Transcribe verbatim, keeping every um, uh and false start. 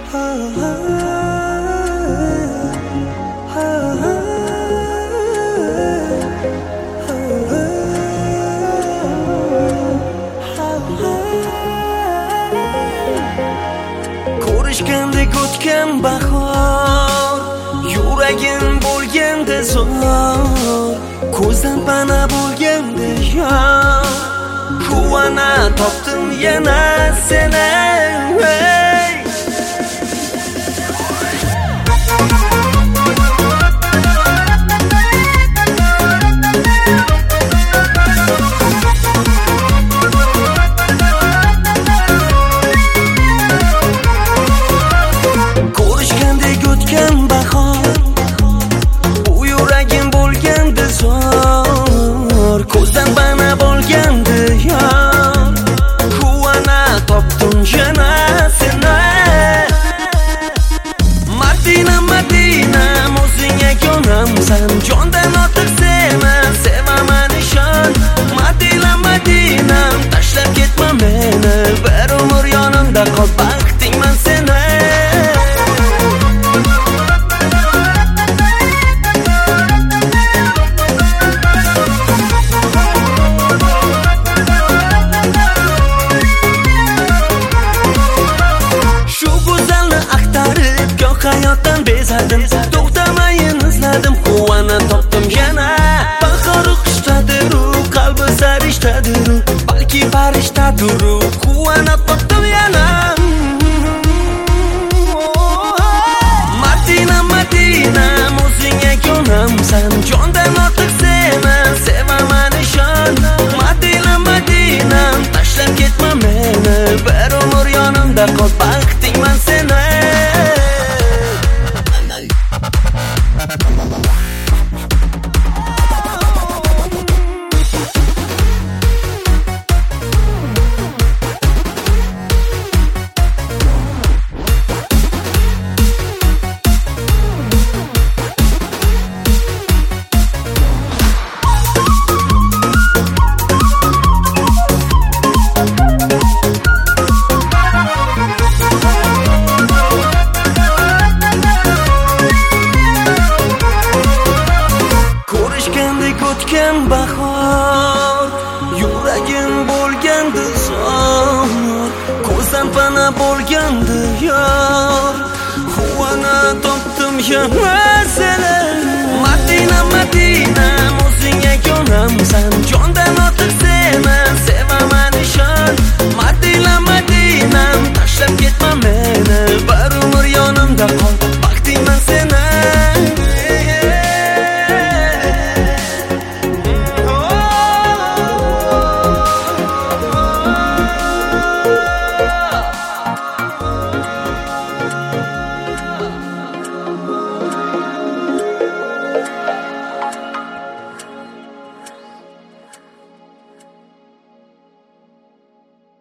Ko'rishgandek o'tgan bahor, yuragim bo'lganda zor, ko'zdan pana bo'lganda yor, quvana topdim yana seni. Ko'zdan bana bo'lganda yor, quvana topdim yana seni. Madina Madinam, o'zing yagonamsan, jondan ortiq seni sevaman ishon. Madina Madinam, tashlab ketma meni, bir umr yonimda qol, baxtingman seni. Hayotdan bezadim, to'xtamayin izladim, quvana topdim yana. Bahor qishdadir, qalbi sarishdadir, balki farishtadir, quvana topdim yana. Madina Madinam, o'zing yagonamsan, jondan ortiq seni sevaman ishon. Madina Madinam, tashlab ketma meni, bir umr yonimda qol, baxtingman seni. O'tgan bahor, yuragim bo'lganda zor, ko'zdan pana bo'lganda yor, quvana topdim yana seni.